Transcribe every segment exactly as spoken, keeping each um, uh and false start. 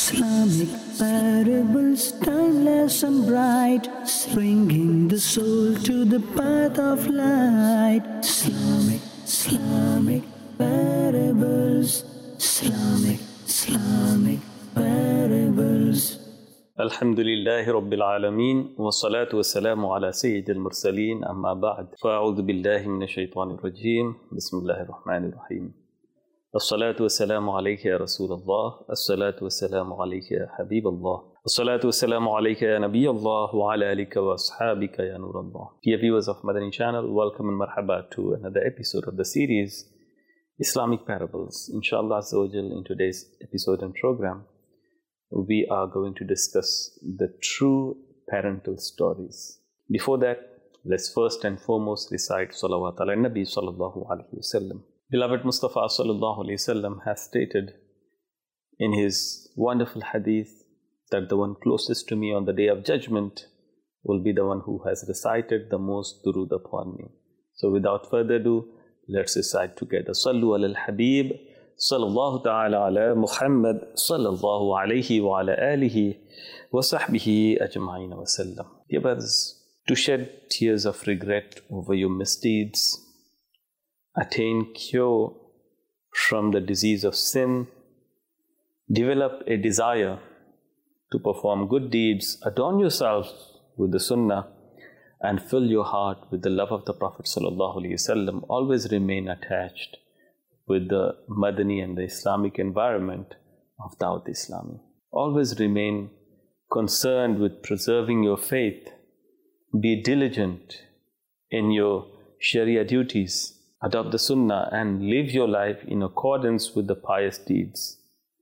Islamic parables, timeless and bright, bringing the soul to the path of light. Islamic, Islamic parables, Islamic, Islamic parables. Alhamdulillahi Rabbil Alameen, wa salatu wa salamu ala Sayyidil Mursaleen, amma ba'd. Fa'a'udhu billahi minash shaitanir rajeem. Bismillahir Rahmanir Rahim. As-salatu wa salamu alayka ya Rasulullah. As-salatu wa salamu alayka ya Habiballah. As-salatu wa salamu alayka ya Nabiyallah wa ala alika wa ashabika ya Nurallah. Dear viewers of Madani channel, welcome and marhaba to another episode of the series Islamic Parables. Inshallah Azza wa Jal, in today's episode and program, we are going to discuss the true parental stories. Before that, let's first and foremost recite Salawat ala Nabi sallallahu alayhi wa sallam. Beloved Mustafa sallallahu alayhi wa sallam has stated in his wonderful hadith that the one closest to me on the day of judgment will be the one who has recited the most durood upon me. So without further ado, let's recite together. Sallu ala al-Habib sallallahu ta'ala ala Muhammad sallallahu alayhi wa ala alihi wa sahbihi ajma'in wa sallam. Dear brothers, to shed tears of regret over your misdeeds, attain cure from the disease of sin, develop a desire to perform good deeds, adorn yourself with the sunnah, and fill your heart with the love of the Prophet sallallahu alaihi wasallam. Always remain attached with the Madani and the Islamic environment of Dawat Islami. Always remain concerned with preserving your faith. Be diligent in your Sharia duties. Adopt the Sunnah and live your life in accordance with the pious deeds.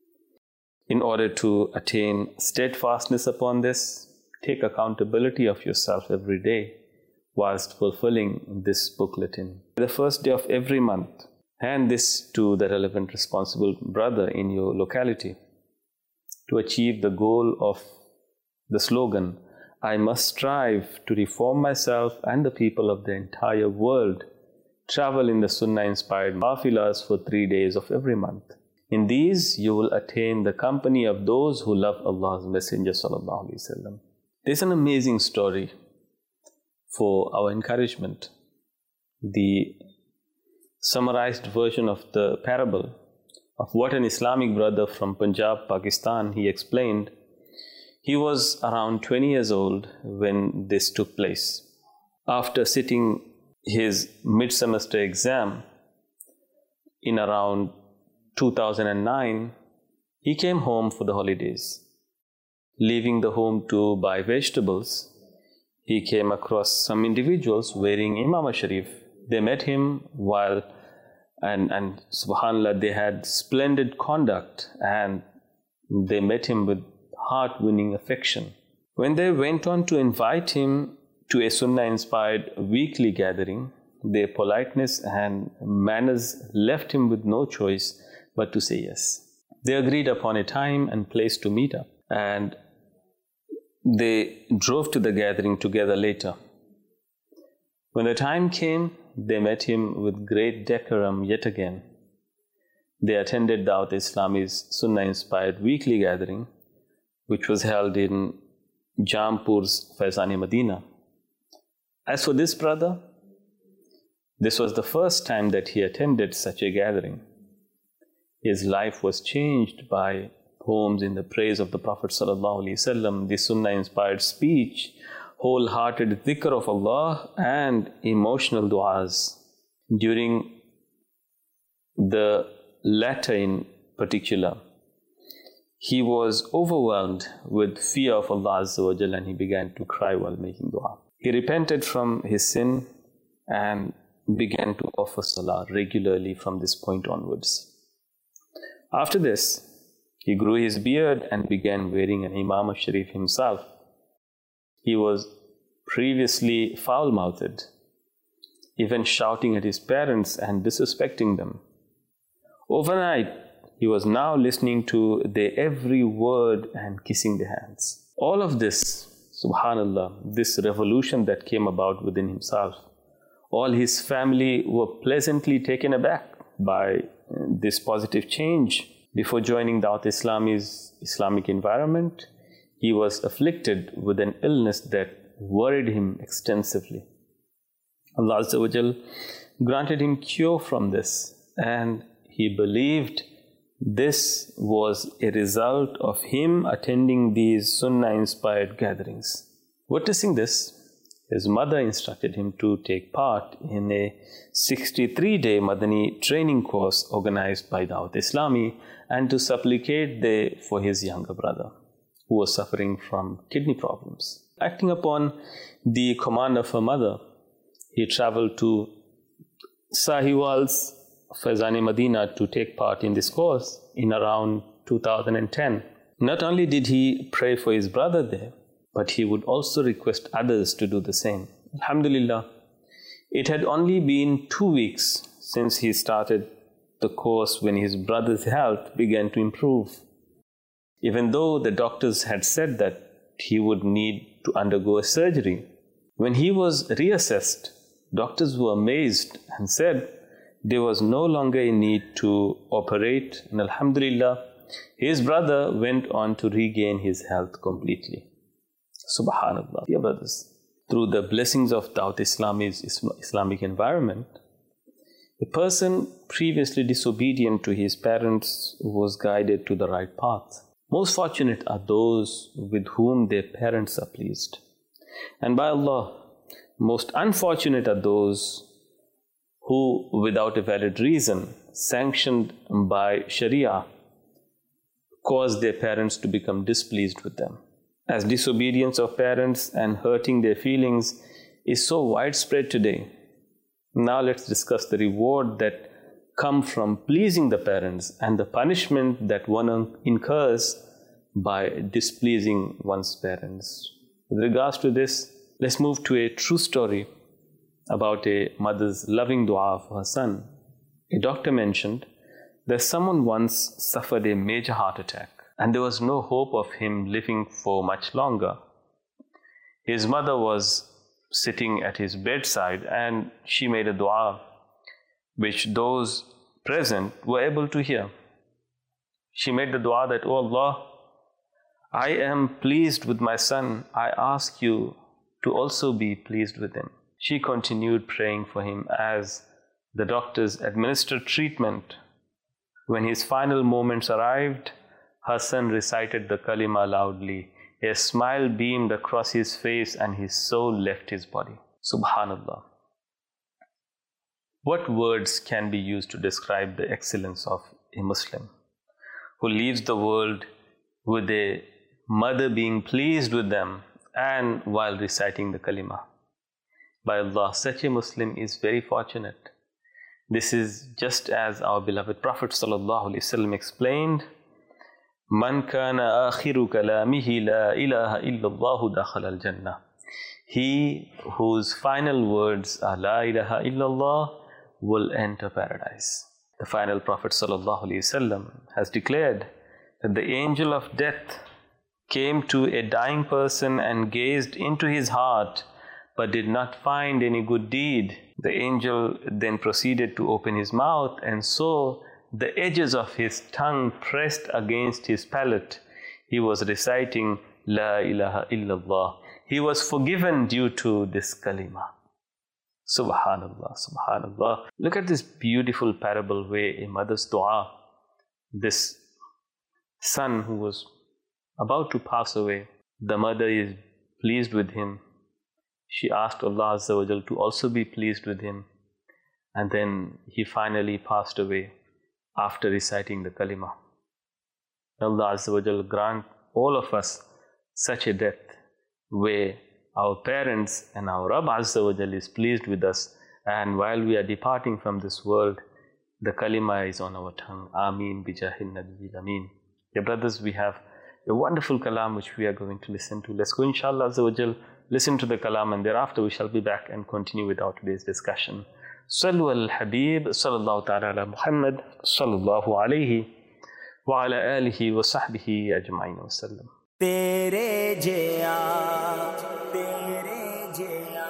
In order to attain steadfastness upon this, take accountability of yourself every day whilst fulfilling this bookletin. The first day of every month, hand this to the relevant responsible brother in your locality to achieve the goal of the slogan, I must strive to reform myself and the people of the entire world. Travel in the Sunnah-inspired qafilas for three days of every month. In these, you will attain the company of those who love Allah's Messenger sallallahu alaihi wasallam. There's an amazing story for our encouragement. The summarized version of the parable of what an Islamic brother from Punjab, Pakistan, he explained. He was around twenty years old when this took place. After sitting his mid-semester exam in around two thousand nine, he came home for the holidays. Leaving the home to buy vegetables, he came across some individuals wearing Imam Sharif. They met him while, and, and subhanAllah, they had splendid conduct and they met him with heart-winning affection. When they went on to invite him to a Sunnah-inspired weekly gathering, their politeness and manners left him with no choice but to say yes. They agreed upon a time and place to meet up, and they drove to the gathering together later. When the time came, they met him with great decorum yet again. They attended Dawat Islami's Sunnah-inspired weekly gathering, which was held in Jampur's Faizani Medina. As for this brother, this was the first time that he attended such a gathering. His life was changed by poems in the praise of the Prophet sallallahu alaihi wasallam, the Sunnah-inspired speech, wholehearted dhikr of Allah, and emotional du'as. During the latter in particular, he was overwhelmed with fear of Allah Azza wa Jal, and he began to cry while making dua. He repented from his sin and began to offer salah regularly from this point onwards. After this, he grew his beard and began wearing an Imam Sharif himself. He was previously foul-mouthed, even shouting at his parents and disrespecting them. Overnight, he was now listening to their every word and kissing their hands. All of this, subhanallah, this revolution that came about within himself, all his family were pleasantly taken aback by this positive change. Before joining Dawat Islami's Islamic environment, he was afflicted with an illness that worried him extensively. Allah Azza wa Jal granted him cure from this, and he believed this was a result of him attending these Sunnah-inspired gatherings. Witnessing this, his mother instructed him to take part in a sixty-three day Madani training course organized by Dawat Islami and to supplicate there for his younger brother, who was suffering from kidney problems. Acting upon the command of her mother, he traveled to Sahiwal's Faizan-e-Madina to take part in this course in around two thousand ten. Not only did he pray for his brother there, but he would also request others to do the same. Alhamdulillah, it had only been two weeks since he started the course when his brother's health began to improve. Even though the doctors had said that he would need to undergo a surgery, when he was reassessed, doctors were amazed and said there was no longer a need to operate, and Alhamdulillah, his brother went on to regain his health completely. Subhanallah. Dear brothers, through the blessings of Dawat Islami's Islamic environment, a person previously disobedient to his parents was guided to the right path. Most fortunate are those with whom their parents are pleased. And by Allah, most unfortunate are those who, without a valid reason, sanctioned by Sharia, cause their parents to become displeased with them. As disobedience of parents and hurting their feelings is so widespread today, now let's discuss the reward that comes from pleasing the parents and the punishment that one incurs by displeasing one's parents. With regards to this, let's move to a true story about a mother's loving dua for her son. A doctor mentioned that someone once suffered a major heart attack and there was no hope of him living for much longer. His mother was sitting at his bedside and she made a dua which those present were able to hear. She made the dua that, "O Allah, I am pleased with my son. I ask you to also be pleased with him." She continued praying for him as the doctors administered treatment. When his final moments arrived, her son recited the kalima loudly. A smile beamed across his face and his soul left his body. Subhanallah. What words can be used to describe the excellence of a Muslim who leaves the world with a mother being pleased with them and while reciting the kalima? By Allah, such a Muslim is very fortunate. This is just as our beloved Prophet ﷺ explained, "Man kana akhiru kalamihi la ilaha illallah dakhala al-jannah." He whose final words are La ilaha illallah will enter paradise. The final Prophet ﷺ has declared that the angel of death came to a dying person and gazed into his heart but did not find any good deed. The angel then proceeded to open his mouth and saw the edges of his tongue pressed against his palate. He was reciting La ilaha illallah. He was forgiven due to this kalima. Subhanallah, subhanallah. Look at this beautiful parable where a mother's dua, this son who was about to pass away, the mother is pleased with him. She asked Allah Azza wa Jal to also be pleased with him. And then he finally passed away after reciting the kalima. Allah Azza wa Jal grant all of us such a death where our parents and our Rabb Azza wa Jal is pleased with us, and while we are departing from this world, the kalima is on our tongue. Ameen bijahin nabiyil ameen. Dear brothers, we have a wonderful kalam which we are going to listen to. Let's go inshallah Azza wa Jal, listen to the kalam, and thereafter we shall be back and continue with our today's discussion. Sallu al-Habib sallallahu ta'ala ala Muhammad sallallahu alayhi wa ala alihi wa sahbihi ajma'in wa sallam. तेरे जिया तेरे जिया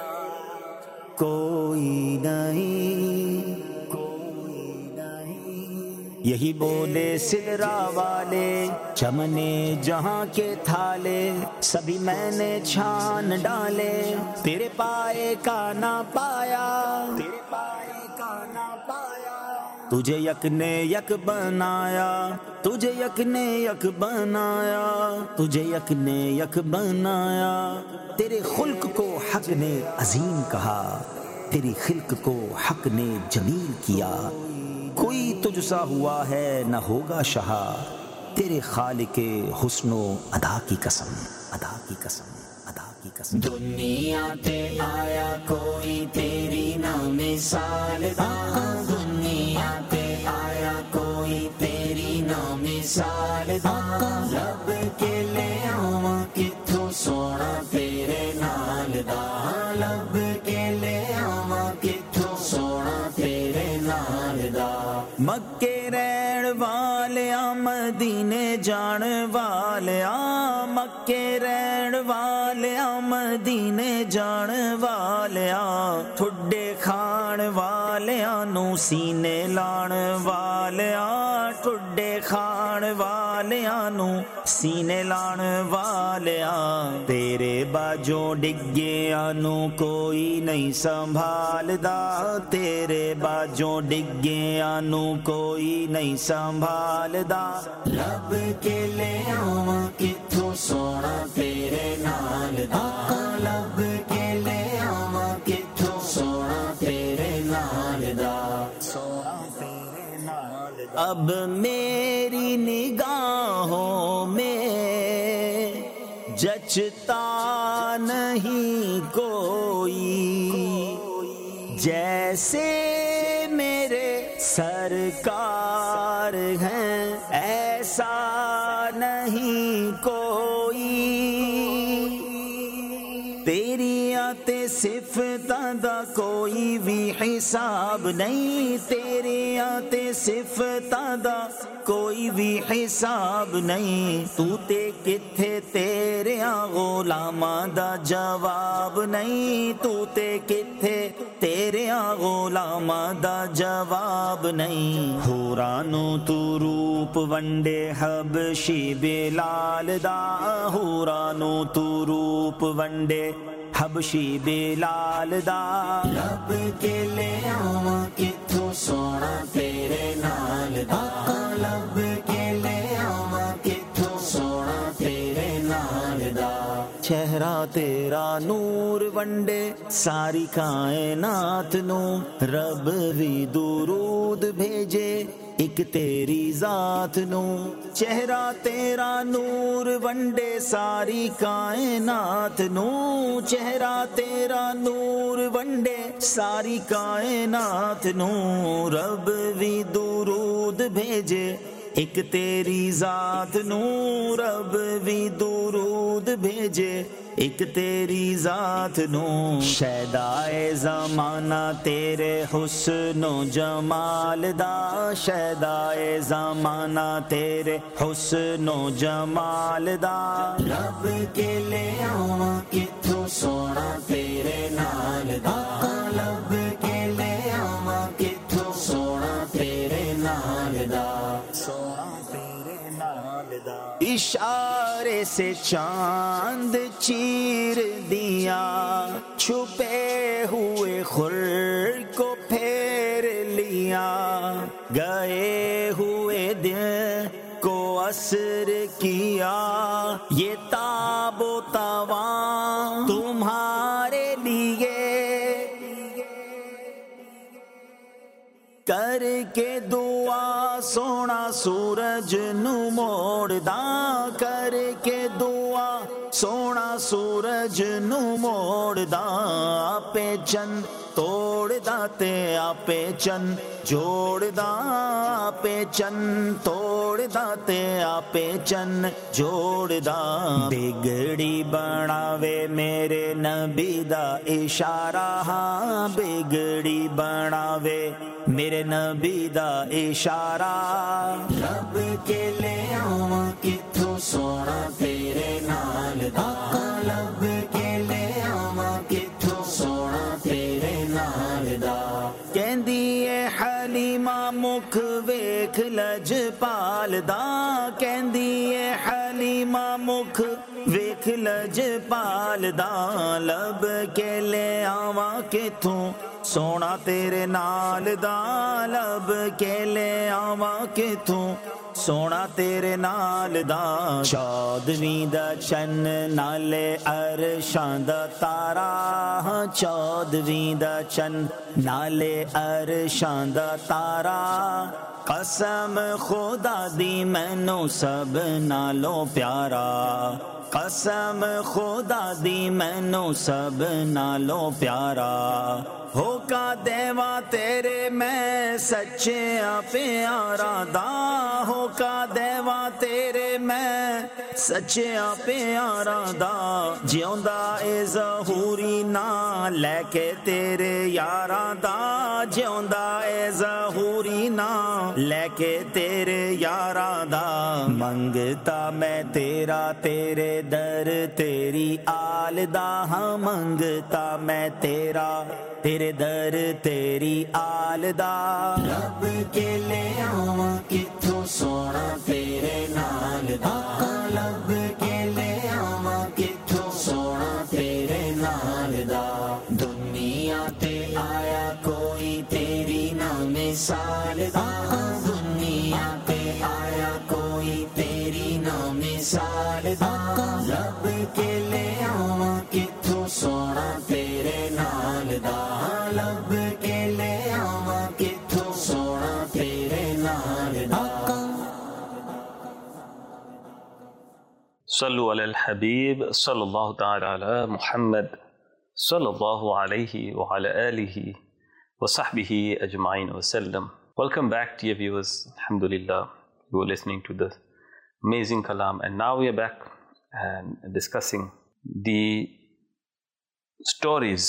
कोई नहीं कोई नहीं یہی بولے سدرا والے چمنے جہاں کے تھالے، سبھی میں نے چھان ڈالے، تیرے پائے کا نہ پایا، تیرے پائے کا نہ پایا، تجھے یک نے یک بنایا، تجھے یک نے یک بنایا، تجھے یک نے یک بنایا، تیرے خلق کو حق نے عظیم کہا، تیری خلق کو حق نے جمیل کیا، کوئی تجھ سا ہوا ہے نہ ہوگا شہا، تیرے خالق حسن و ادا کی قسم، ادا کی قسم، ادا کی قسم۔ دنیا تے آیا کوئی تیری نہ مثال دا، دنیا تے آیا کوئی تیری نہ مثال دا، لب کے لے آواں کتھوں سونا تیرے نال دا، لب کے لے آواں کتھوں سونا تیرے نال دا، مکے رہن والیاں مدینے جان والیاں، مکے رہن والیاں مدینے جان والیاں، ٹھڈے کھان والیاں نو سینے لان والیاں، ٹھڈے کھان والیاں نو سینے لان والیاں، تیرے باجوں ڈگیاں نو کوئی نہیں سنبھالدا، تیرے باجوں ڈگیاں نو کوئی نہیں سنبھالدا، لب کے لے آواں کتھوں سونا تیرے نال دا، لب کے لے آواں کتھوں سونا تیرے نال دا، سونا تیرے نال دا، اب میری نگاہوں میں جچتا نہیں کوئی، جیسے میرے سرکار ہیں ایسا نہیں کوئی، تیری آتے صفتاں دا کوئی بھی حساب نہیں، تیری آتے صفتاں دا کوئی بھی حساب نہیں، تو تے کتھے تیرے غلاماں دا جواب نہیں، تو تے کتھے تیرے غلاماں دا جواب نہیں، حورانو تو روپ ونڈے حبشی بلال دا، حورانو تو روپ ونڈے حبشی بلال دا، لب کے لے آواں کتھوں سونا تیرے نال دا، لب کے لے آواں کتھوں سونا تیرے نال دا، چہرہ تیرا نور ونڈے ساری کائنات نو، رب بھی درود بھیجے ایک تیری ذات نو، چہرہ تیرا نور ونڈے ساری کائنات نو، چہرہ تیرا نور ونڈے ساری کائنات نو، رب بھی درود بھیجے ایک تیری ذات نو، رب بھی درود بھیجے ایک تیری ذات نو، شیدائے زمانہ تیرے حسن و جمال دا، شیدائے زمانہ تیرے حسن و جمال دا، رب کے لے آواں کتھوں سونا تیرے نال دا، لب کے لے آواں کتھوں سونا تیرے نال دا، سونا تیرے نال دا، اشارے سے چاند چیر دیا، چھپے ہوئے خور کو پھیر لیا، گئے ہوئے دن کو اثر کیا، یہ تاب و تواں تمہارے لیے، کر کے دعا سونا سورج نو موڑ دا، کر کے دعا سونا سورج نو موڑ دا، آپے چند توڑ دا تے آپے چند جوڑ دا، آپے چند توڑ دا تے آپے چند جوڑ دا، بگڑی بناوے میرے نبی دا اشارہ، ہاں بگڑی بناوے میرے نبی دا اشارہ، رب کے لے آواں کتھوں سونا تیرے نال دا، لب کے لے آواں کتھوں سونا تیرے نال دا، کہندی اے حلیمہ مکھ ویکھ लजपाल दा कहंदी ए हलीमा मुख वेख लजपाल दा लब के ले आवा किथों सोना तेरे नाल दा लब के ले आवा किथों सोना तेरे नाल दा चौदवीं दा चन्न नाले अरशां दा तारा चौदवीं दा चन्न नाले अरशां दा तारा कसम खुदा दी मैनू सब नालों प्यारा कसम खुदा दी मैनू सब नालों प्यारा होका देवा तेरे मैं सच्चे प्यारा दा होका देवा तेरे मैं सच्चे प्यारा दा जिਉਂਦਾ ए ज़हूरी ना लेके तेरे यारा दा जिਉਂਦਾ ए ज़हूरी ना लेके तेरे यारा दा मंगता मैं तेरा तेरे दर तेरी आल दा हाँ मंगता मैं तेरा तेरे दर तेरी आल दा लब के ले आवा किथों सोना तेरे नाल दा लब के ले आवा किथों सोना तेरे नाल दा दुनिया ते आया कोई तेरी ना मिसाल दा दुनिया ते आया कोई तेरी ना मिसाल दा लब के ले आवा किथों सोना तेरे नाल दा लब के ले आवा किथों सोना तेरे नाल दा सल्लु अलल हबीब सल्लल्लाहु ताला अला मुहम्मद सल्लल्लाहु अलैहि व अला आलिहि व सहबिहि अजमाइन व सल्लम. Welcome back, dear viewers. Alhamdulillah, you were listening to the amazing kalam, and now we are back and discussing the stories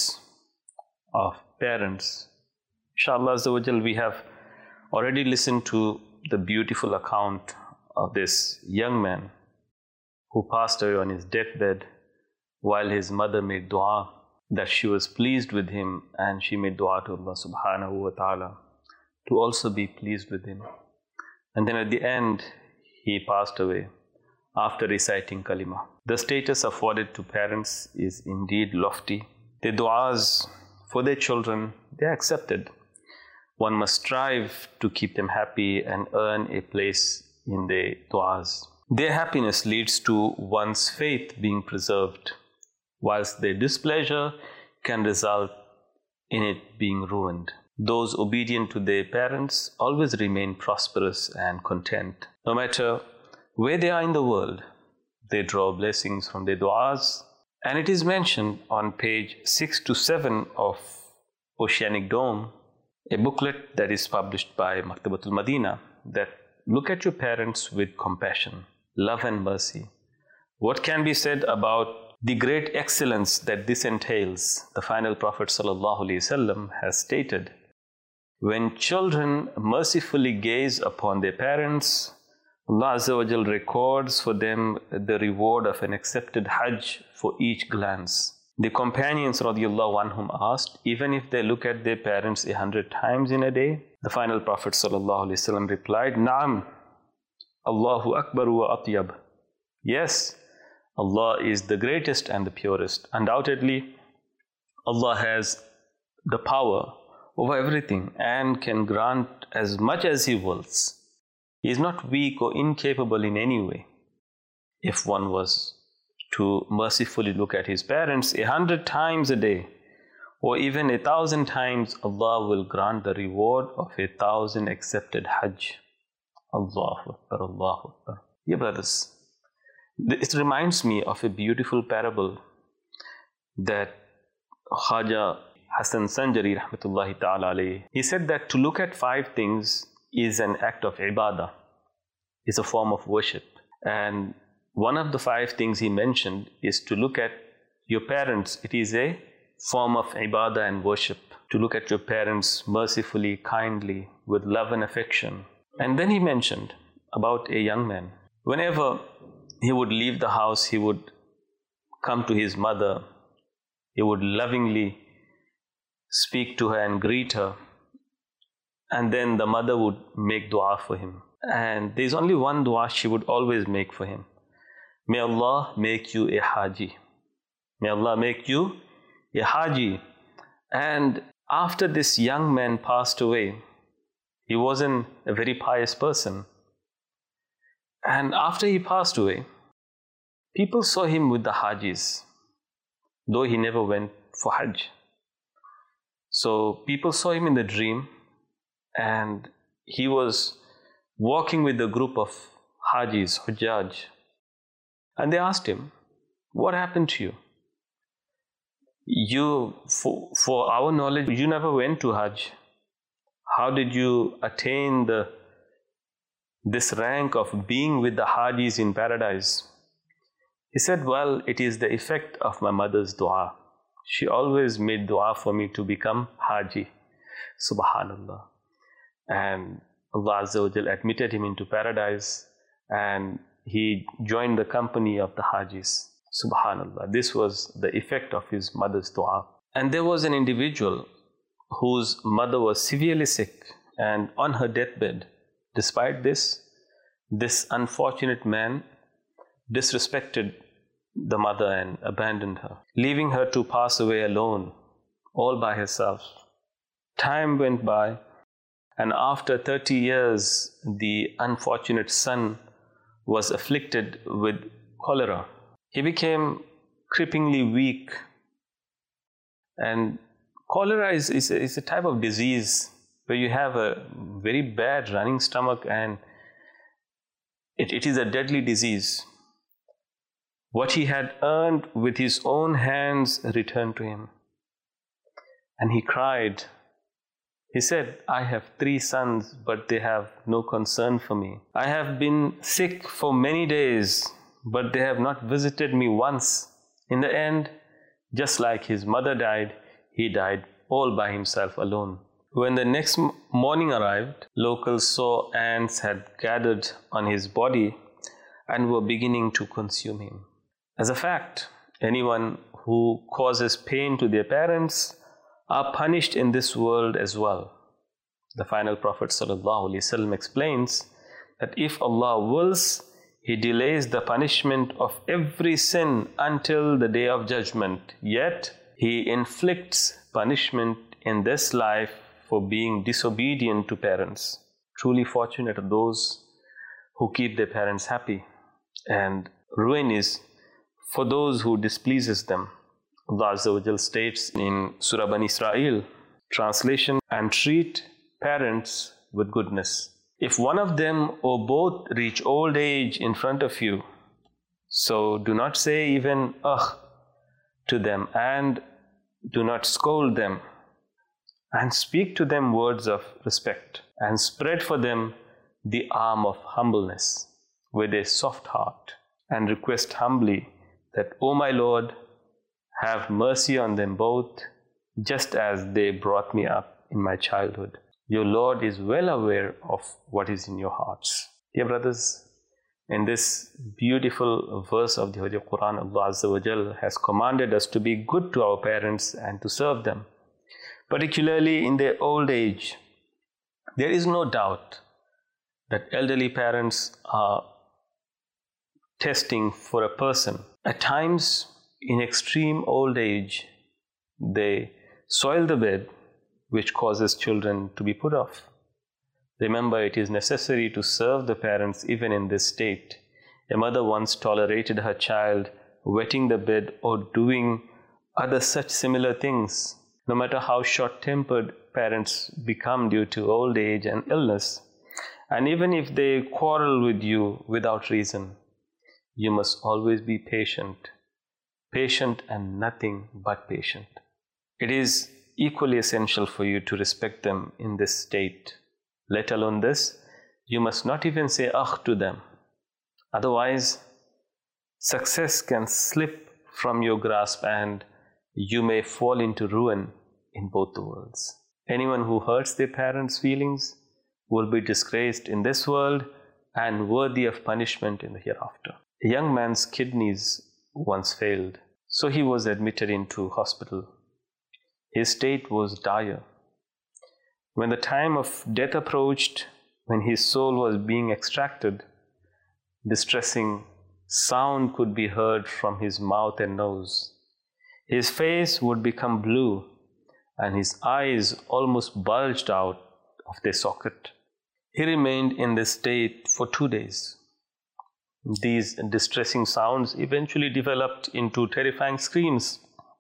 of parents. Inshallah Azza wa Jal, we have already listened to the beautiful account of this young man who passed away on his deathbed while his mother made dua that she was pleased with him, and she made dua to Allah subhanahu wa ta'ala to also be pleased with him. And then at the end, he passed away after reciting kalima. The status afforded to parents is indeed lofty. Their du'as for their children, they are accepted. One must strive to keep them happy and earn a place in their du'as. Their happiness leads to one's faith being preserved, whilst their displeasure can result in it being ruined. Those obedient to their parents always remain prosperous and content. No matter where they are in the world, they draw blessings from their du'as. And it is mentioned on page six to seven of Oceanic Dome, a booklet that is published by Maktabatul Madina, that look at your parents with compassion, love and mercy. What can be said about the great excellence that this entails? The final Prophet ﷺ has stated, when children mercifully gaze upon their parents, Allah Azza wa Jal records for them the reward of an accepted Hajj for each glance. The companions radiallahu anhum asked, even if they look at their parents a hundred times in a day? The final Prophet ﷺ replied, Naam, Allahu Akbar wa Atyab. Yes, Allah is the greatest and the purest. Undoubtedly, Allah has the power over everything and can grant as much as He wills. He is not weak or incapable in any way. If one was to mercifully look at his parents a hundred times a day, or even a thousand times, Allah will grant the reward of a thousand accepted Hajj. Allahu Akbar, Allahu Akbar. Dear brothers, it reminds me of a beautiful parable that Khaja Hasan Sanjari rahmatullahi ta'ala alayhi, he said that to look at five things is an act of ibadah, is a form of worship. And one of the five things he mentioned is to look at your parents. It is a form of ibadah and worship. To look at your parents mercifully, kindly, with love and affection. And then he mentioned about a young man. Whenever he would leave the house, he would come to his mother. He would lovingly speak to her and greet her. And then the mother would make dua for him. And there's only one dua she would always make for him. May Allah make you a Haji. May Allah make you a Haji. And after this young man passed away, he wasn't a very pious person. And after he passed away, people saw him with the Hajis, though he never went for Hajj. So people saw him in the dream, and he was walking with a group of Hajis, Hujjaj. And they asked him, what happened to you? You, for, for our knowledge, you never went to Hajj. How did you attain the, this rank of being with the Hajis in paradise? He said, well, it is the effect of my mother's dua. She always made dua for me to become Haji. Subhanallah. And Allah Azza wa Jal admitted him into paradise, and he joined the company of the Hajis. Subhanallah. This was the effect of his mother's dua. And there was an individual whose mother was severely sick and on her deathbed. Despite this, this unfortunate man disrespected the mother and abandoned her, leaving her to pass away alone, all by herself. Time went by, and after thirty years, the unfortunate son was afflicted with cholera. He became creepingly weak. And cholera is, is, is a type of disease where you have a very bad running stomach, and it, it is a deadly disease. What he had earned with his own hands returned to him. And he cried. He said, I have three sons, but they have no concern for me. I have been sick for many days, but they have not visited me once. In the end, just like his mother died, he died all by himself alone. When the next morning arrived, locals saw ants had gathered on his body and were beginning to consume him. As a fact, anyone who causes pain to their parents are punished in this world as well. The final Prophet ﷺ explains that if Allah wills, He delays the punishment of every sin until the day of judgment. Yet, He inflicts punishment in this life for being disobedient to parents. Truly fortunate are those who keep their parents happy, and ruin is for those who displeases them. Allah Azza wa Jal states in Surah Bani Israel, translation, and treat parents with goodness. If one of them or both reach old age in front of you, so do not say even ugh to them, and do not scold them, and speak to them words of respect, and spread for them the arm of humbleness with a soft heart, and request humbly that, O my Lord, have mercy on them both, just as they brought me up in my childhood. Your Lord is well aware of what is in your hearts. Dear brothers, in this beautiful verse of the Holy Quran, Allah Azza wa Jal has commanded us to be good to our parents and to serve them, particularly in their old age. There is no doubt that elderly parents are testing for a person. At times, in extreme old age, they soil the bed, which causes children to be put off. Remember, it is necessary to serve the parents even in this state. A mother once tolerated her child wetting the bed or doing other such similar things. No matter how short-tempered parents become due to old age and illness, and even if they quarrel with you without reason, you must always be patient. Patient and nothing but patient. It is equally essential for you to respect them in this state. Let alone this, you must not even say ah to them. Otherwise, success can slip from your grasp and you may fall into ruin in both the worlds. Anyone who hurts their parents' feelings will be disgraced in this world and worthy of punishment in the hereafter. A young man's kidneys once failed, so he was admitted into hospital. His state was dire. When the time of death approached, when his soul was being extracted, distressing sound could be heard from his mouth and nose. His face would become blue, and his eyes almost bulged out of their socket. He remained in this state for two days. These distressing sounds eventually developed into terrifying screams,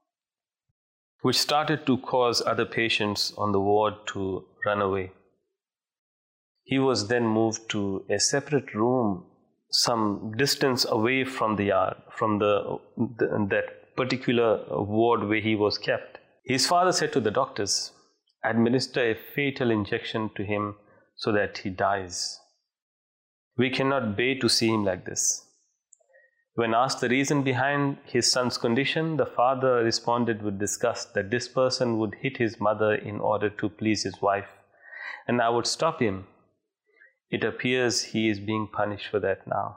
which started to cause other patients on the ward to run away. He was then moved to a separate room some distance away from the yard, from the, the that particular ward where he was kept. His father said to the doctors, "Administer a fatal injection to him so that he dies. We cannot bear to see him like this." When asked the reason behind his son's condition, the father responded with disgust that this person would hit his mother in order to please his wife, and I would stop him. It appears he is being punished for that now.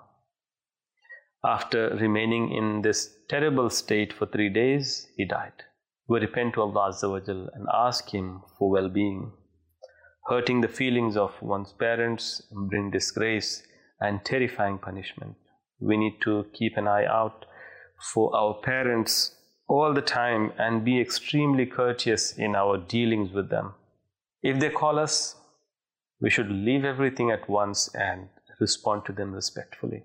After remaining in this terrible state for three days, he died. We repent to Allah Azza wa Jal and ask Him for well-being. Hurting the feelings of one's parents bring disgrace and terrifying punishment. We need to keep an eye out for our parents all the time and be extremely courteous in our dealings with them. If they call us, we should leave everything at once and respond to them respectfully.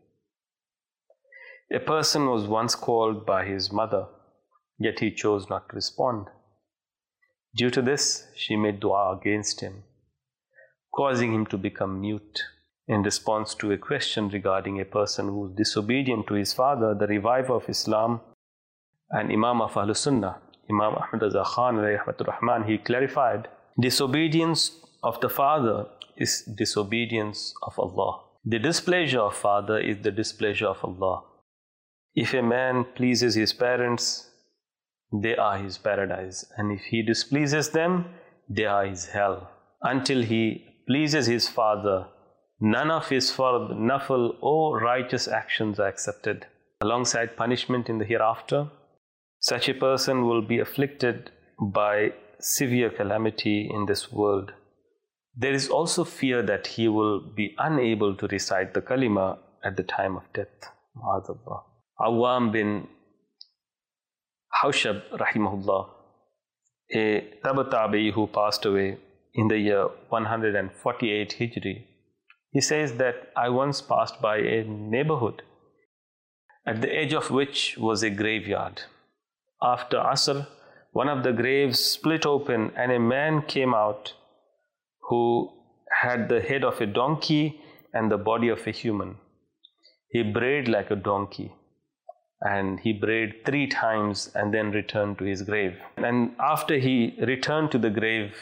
A person was once called by his mother, yet he chose not to respond. Due to this, she made dua against him, causing him to become mute. In response to a question regarding a person who was disobedient to his father, the reviver of Islam and Imam of Ahlus Sunnah, Imam Ahmad Raza Khan, rahmatur-Rahman, he clarified, disobedience of the father is disobedience of Allah. The displeasure of father is the displeasure of Allah. If a man pleases his parents, they are his paradise, and if he displeases them, they are his hell. Until he pleases his father, none of his fard, nafil or righteous actions are accepted. Alongside punishment in the hereafter, such a person will be afflicted by severe calamity in this world. There is also fear that he will be unable to recite the kalima at the time of death. Ma'adallah. Awam bin Hawshab, rahimahullah, a Taba Tabi'i who passed away in the year one hundred forty-eight Hijri, he says that I once passed by a neighborhood at the edge of which was a graveyard. After Asr, one of the graves split open and a man came out who had the head of a donkey and the body of a human. He brayed like a donkey, and he brayed three times and then returned to his grave. And after he returned to the grave,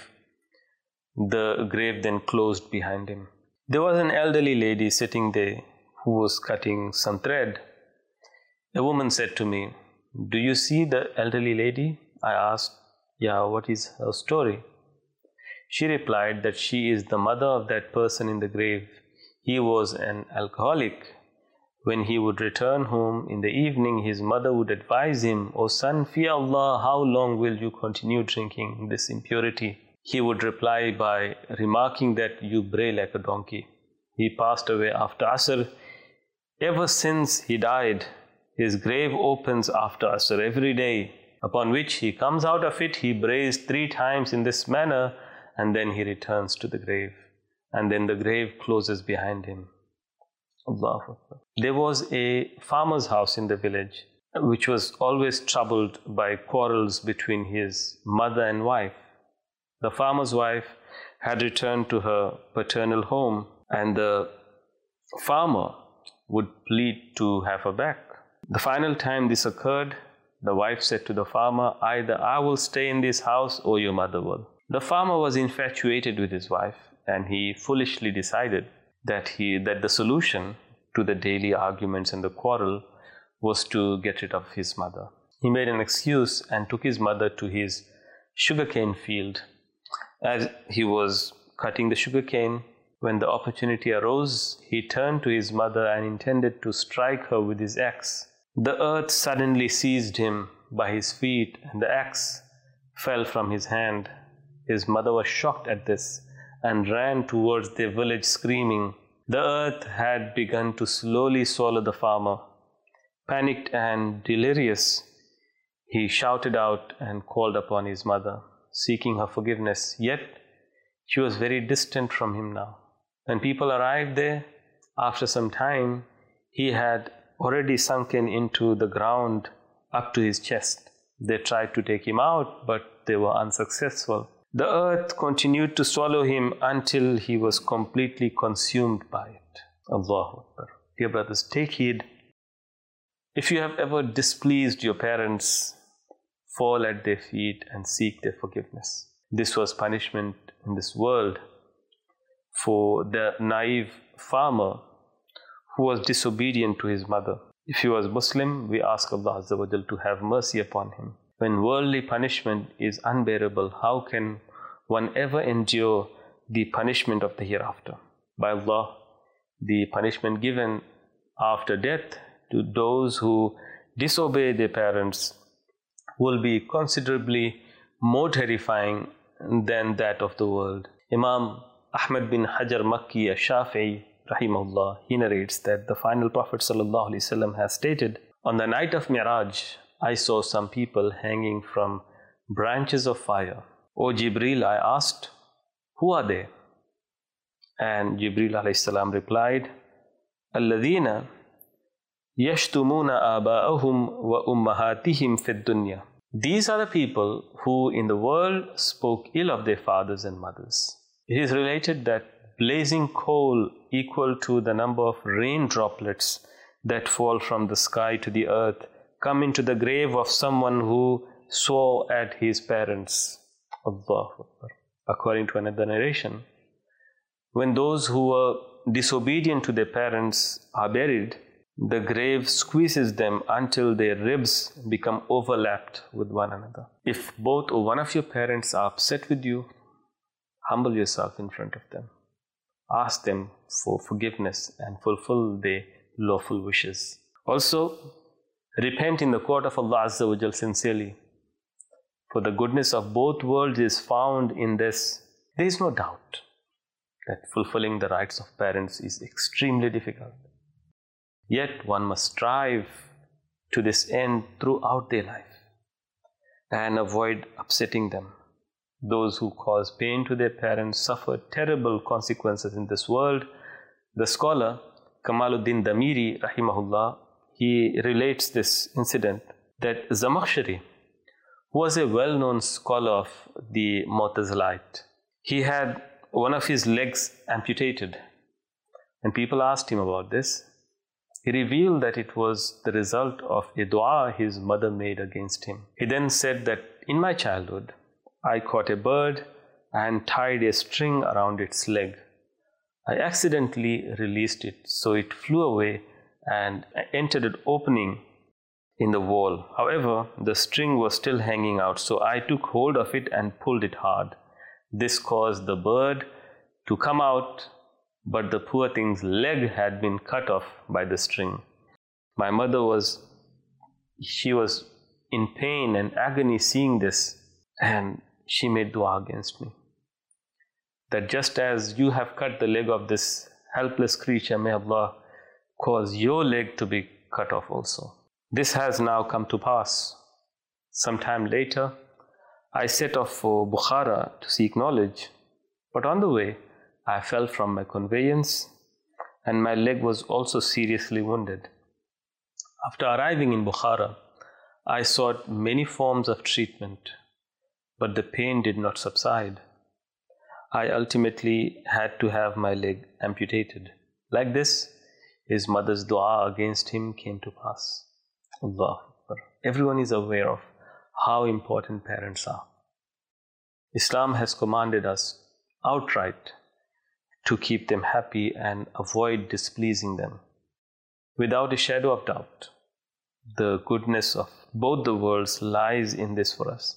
the grave then closed behind him. There was an elderly lady sitting there who was cutting some thread. A woman said to me, "Do you see the elderly lady?" I asked, "Yeah, what is her story?" She replied that she is the mother of that person in the grave. He was an alcoholic. When he would return home in the evening, his mother would advise him, "O son, fear Allah, how long will you continue drinking this impurity?" He would reply by remarking that you bray like a donkey. He passed away after Asr. Ever since he died, his grave opens after Asr every day, upon which he comes out of it, he brays three times in this manner, and then he returns to the grave, and then the grave closes behind him. Allahu Akbar. There was a farmer's house in the village, which was always troubled by quarrels between his mother and wife. The farmer's wife had returned to her paternal home, and the farmer would plead to have her back. The final time this occurred, the wife said to the farmer, "Either I will stay in this house or your mother will." The farmer was infatuated with his wife, and he foolishly decided that he that the solution to the daily arguments and the quarrel was to get rid of his mother. He made an excuse and took his mother to his sugarcane field. As he was cutting the sugarcane, when the opportunity arose, he turned to his mother and intended to strike her with his axe. The earth suddenly seized him by his feet, and the axe fell from his hand. His mother was shocked at this and ran towards their village screaming. The earth had begun to slowly swallow the farmer. Panicked and delirious, he shouted out and called upon his mother, seeking her forgiveness. Yet, she was very distant from him now. When people arrived there, after some time, he had already sunken into the ground up to his chest. They tried to take him out, but they were unsuccessful. The earth continued to swallow him until he was completely consumed by it. Allahu Akbar. Dear brothers, take heed. If you have ever displeased your parents, fall at their feet and seek their forgiveness. This was punishment in this world for the naive farmer who was disobedient to his mother. If he was Muslim, we ask Allah Azza wa Jal to have mercy upon him. When worldly punishment is unbearable, how can one ever endure the punishment of the hereafter? By Allah, the punishment given after death to those who disobey their parents will be considerably more terrifying than that of the world. Imam Ahmad bin Hajar Makki al-Shafi'i, rahimahullah, he narrates that the final Prophet sallallahu alaihi wasallam has stated, on the night of Mi'raj, I saw some people hanging from branches of fire. O Jibreel, I asked, who are they? And Jibreel alayhi salam replied, Alladhina yashtumuna aba'ahum wa ummahatihim fid dunya. These are the people who in the world spoke ill of their fathers and mothers. It is related that blazing coal equal to the number of rain droplets that fall from the sky to the earth come into the grave of someone who swore at his parents. Allahu Akbar. According to another narration, when those who were disobedient to their parents are buried, the grave squeezes them until their ribs become overlapped with one another. If both or one of your parents are upset with you, humble yourself in front of them. Ask them for forgiveness and fulfill their lawful wishes. Also, repent in the court of Allah Azza wa Jal sincerely. For the goodness of both worlds is found in this. There is no doubt that fulfilling the rights of parents is extremely difficult. Yet one must strive to this end throughout their life and avoid upsetting them. Those who cause pain to their parents suffer terrible consequences in this world. The scholar Kamaluddin Damiri, rahimahullah, he relates this incident that Zamakhshari, who was a well-known scholar of the Mu'tazilite, he had one of his legs amputated. And people asked him about this. He revealed that it was the result of a dua his mother made against him. He then said that in my childhood, I caught a bird and tied a string around its leg. I accidentally released it, so it flew away and entered an opening in the wall. However, the string was still hanging out, so I took hold of it and pulled it hard. This caused the bird to come out, but the poor thing's leg had been cut off by the string. My mother was, she was in pain and agony seeing this, and she made dua against me. That just as you have cut the leg of this helpless creature, may Allah cause your leg to be cut off also. This has now come to pass. Sometime later, I set off for Bukhara to seek knowledge, but on the way, I fell from my conveyance and my leg was also seriously wounded. After arriving in Bukhara, I sought many forms of treatment, but the pain did not subside. I ultimately had to have my leg amputated. Like this, his mother's dua against him came to pass. Allahu Akbar. Everyone is aware of how important parents are. Islam has commanded us outright to keep them happy and avoid displeasing them. Without a shadow of doubt, the goodness of both the worlds lies in this for us.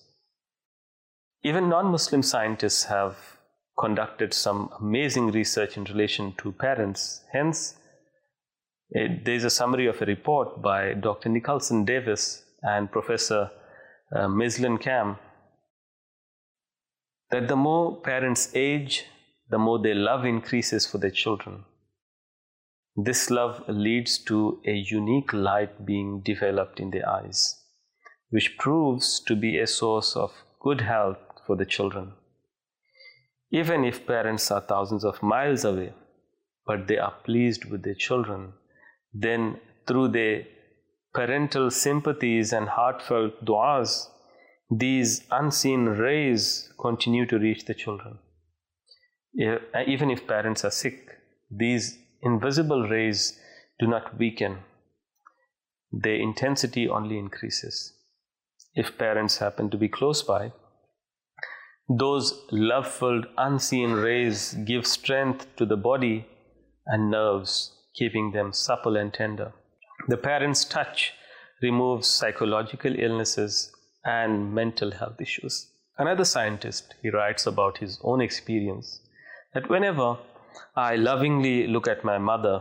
Even non-Muslim scientists have conducted some amazing research in relation to parents. Hence, it, there is a summary of a report by Doctor Nicholson Davis and Professor uh, Maslin Cam that the more parents age, the more their love increases for their children. This love leads to a unique light being developed in their eyes, which proves to be a source of good health for the children. Even if parents are thousands of miles away, but they are pleased with their children, then through their parental sympathies and heartfelt du'as, these unseen rays continue to reach the children. Even if parents are sick, these invisible rays do not weaken. Their intensity only increases. If parents happen to be close by, those love-filled unseen rays give strength to the body and nerves, keeping them supple and tender. The parents' touch removes psychological illnesses and mental health issues. Another scientist, he writes about his own experience that whenever I lovingly look at my mother,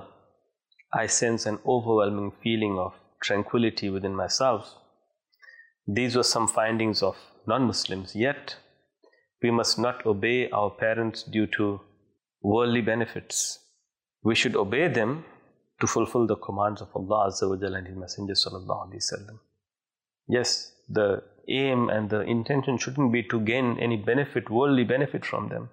I sense an overwhelming feeling of tranquility within myself. These were some findings of non-Muslims, yet we must not obey our parents due to worldly benefits. We should obey them to fulfill the commands of Allah Azza wa Jalla and His Messenger Sallallahu Alaihi Wasallam. Yes, the aim and the intention shouldn't be to gain any benefit, worldly benefit from them,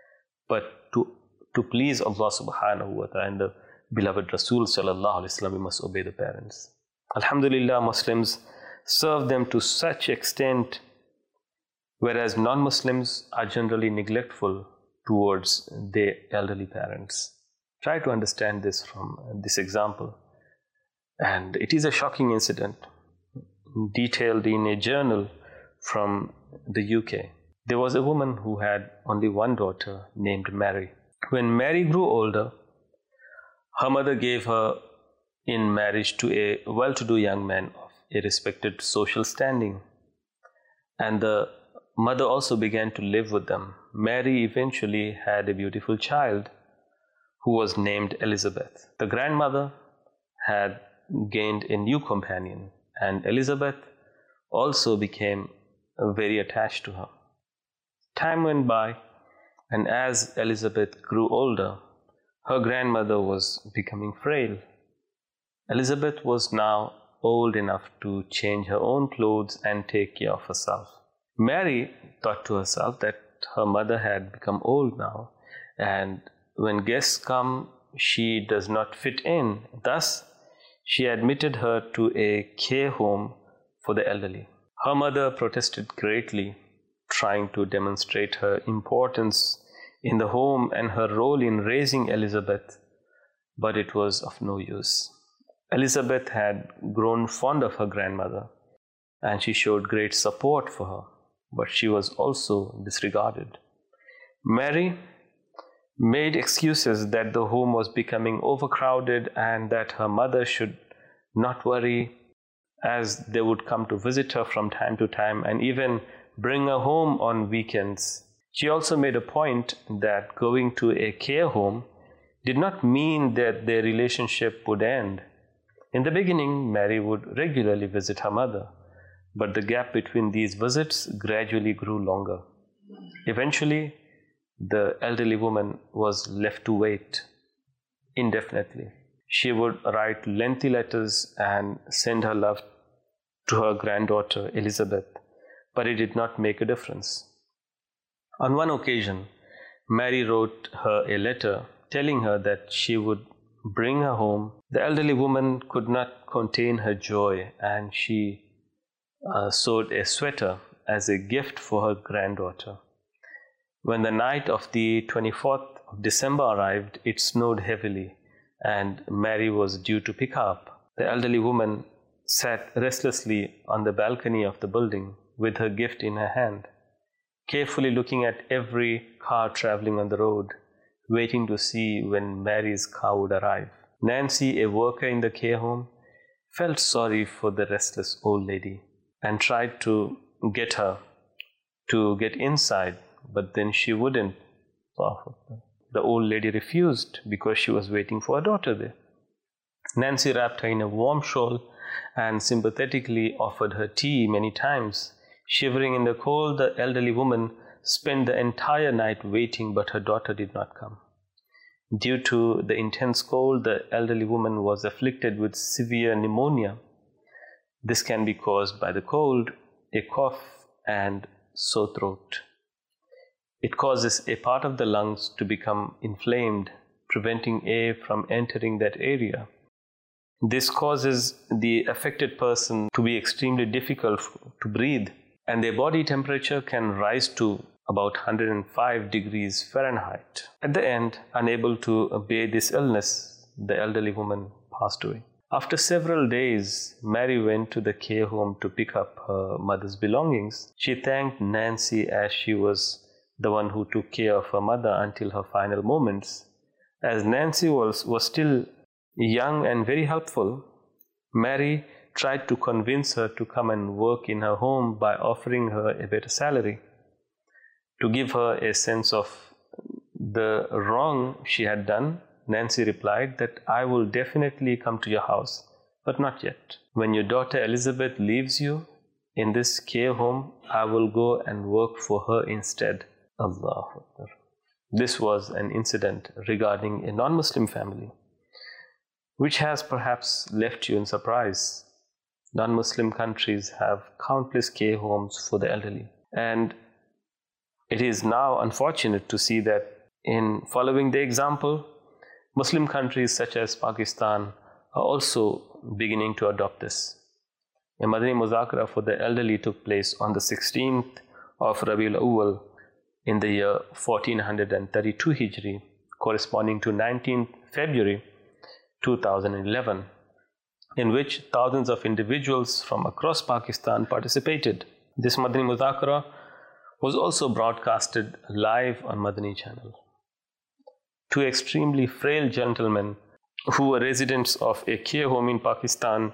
but to, to please Allah Subhanahu wa Ta'ala and the beloved Rasul Sallallahu Alaihi Wasallam, we must obey the parents. Alhamdulillah, Muslims serve them to such extent, whereas non-Muslims are generally neglectful towards their elderly parents. Try to understand this from this example. And it is a shocking incident detailed in a journal from the U K. There was a woman who had only one daughter named Mary. When Mary grew older, her mother gave her in marriage to a well-to-do young man of a respected social standing. And the mother also began to live with them. Mary eventually had a beautiful child who was named Elizabeth. The grandmother had gained a new companion, and Elizabeth also became very attached to her. Time went by, and as Elizabeth grew older, her grandmother was becoming frail. Elizabeth was now old enough to change her own clothes and take care of herself. Mary thought to herself that her mother had become old now, and when guests come, she does not fit in. Thus, she admitted her to a care home for the elderly. Her mother protested greatly, trying to demonstrate her importance in the home and her role in raising Elizabeth, but it was of no use. Elizabeth had grown fond of her grandmother, and she showed great support for her, but she was also disregarded. Mary made excuses that the home was becoming overcrowded and that her mother should not worry, as they would come to visit her from time to time and even bring her home on weekends. She also made a point that going to a care home did not mean that their relationship would end. In the beginning, Mary would regularly visit her mother, but the gap between these visits gradually grew longer. Eventually, the elderly woman was left to wait indefinitely. She would write lengthy letters and send her love to her granddaughter Elizabeth, but it did not make a difference. On one occasion, Mary wrote her a letter telling her that she would bring her home. The elderly woman could not contain her joy, and she uh, sewed a sweater as a gift for her granddaughter. When the night of the twenty-fourth of December arrived, it snowed heavily, and Mary was due to pick her up. The elderly woman sat restlessly on the balcony of the building with her gift in her hand, carefully looking at every car traveling on the road, waiting to see when Mary's car would arrive. Nancy, a worker in the care home, felt sorry for the restless old lady and tried to get her to get inside, but then she wouldn't. The old lady refused because she was waiting for her daughter there. Nancy wrapped her in a warm shawl and sympathetically offered her tea many times. Shivering in the cold, the elderly woman spent the entire night waiting, but her daughter did not come. Due to the intense cold, the elderly woman was afflicted with severe pneumonia. This can be caused by the cold, a cough, and sore throat. It causes a part of the lungs to become inflamed, preventing air from entering that area. This causes the affected person to be extremely difficult to breathe, and their body temperature can rise to about one hundred five degrees Fahrenheit. At the end, unable to bear this illness, the elderly woman passed away. After several days, Mary went to the care home to pick up her mother's belongings. She thanked Nancy as she was the one who took care of her mother until her final moments. As Nancy was, was still young and very helpful, Mary tried to convince her to come and work in her home by offering her a better salary. To give her a sense of the wrong she had done, Nancy replied that I will definitely come to your house, but not yet. When your daughter Elizabeth leaves you in this care home, I will go and work for her instead. Allahu Akbar. This was an incident regarding a non-Muslim family, which has perhaps left you in surprise. Non-Muslim countries have countless care homes for the elderly. And it is now unfortunate to see that in following the example, Muslim countries such as Pakistan are also beginning to adopt this. A Madani Muzakara for the elderly took place on the sixteenth of Rabiul Awwal in the year fourteen thirty-two Hijri, corresponding to nineteenth February two thousand eleven, in which thousands of individuals from across Pakistan participated. This Madani Muzakara was also broadcasted live on Madani channel. Two extremely frail gentlemen who were residents of a care home in Pakistan,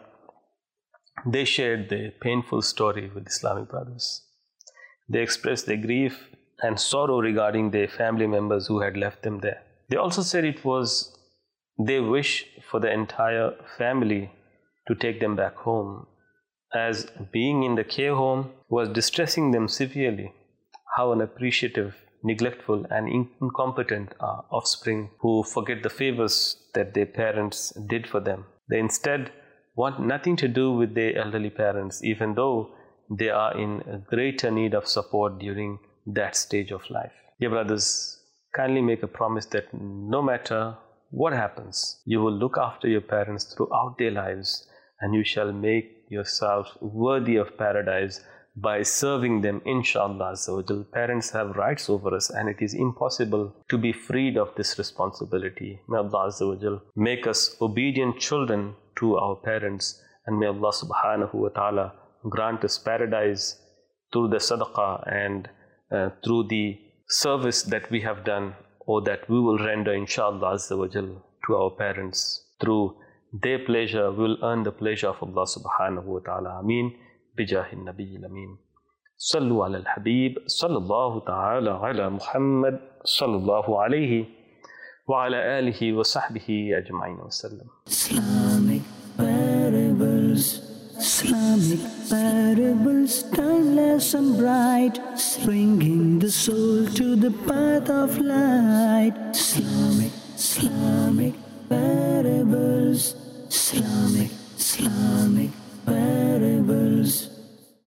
they shared their painful story with Islamic brothers. They expressed their grief and sorrow regarding their family members who had left them there. They also said it was their wish for the entire family to take them back home, as being in the care home was distressing them severely. How unappreciative, neglectful, and incompetent are offspring who forget the favors that their parents did for them. They instead want nothing to do with their elderly parents, even though they are in greater need of support during that stage of life. Dear brothers, kindly make a promise that no matter what happens, you will look after your parents throughout their lives, and you shall make yourself worthy of paradise by serving them, inshallah azza wa jal. Parents have rights over us, and it is impossible to be freed of this responsibility. May Allah azza wa jal make us obedient children to our parents, and may Allah subhanahu wa ta'ala grant us paradise through the sadaqah and uh, through the service that we have done, or that we will render, inshallah azza wa jal, to our parents. Through their pleasure, we will earn the pleasure of Allah subhanahu wa ta'ala. Ameen. بجاه النبي الأمين. صلوا على الحبيب صلى الله تعالى على محمد صلى الله عليه وعلى آله وصحبه أجمعين وسلم. Islamic parables, Islamic parables, timeless and bright, bringing the soul to the path of light. Islamic, Islamic parables, Islamic, Islamic parables.